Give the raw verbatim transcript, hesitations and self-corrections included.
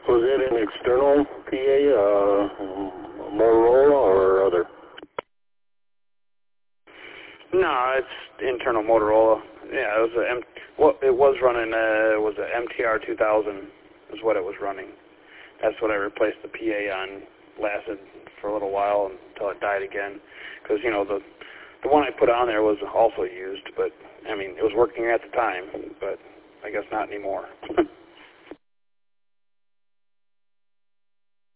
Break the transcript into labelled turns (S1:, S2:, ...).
S1: Was it an external P A, uh, Motorola or other?
S2: No, it's internal Motorola. Yeah, it was a M. Well, it was running. Uh, it was a M T R two thousand. Is what it was running. That's what I replaced the P A on. Lasted for a little while until it died again. Because you know the the one I put on there was also used, but I mean it was working at the time, but I guess not anymore.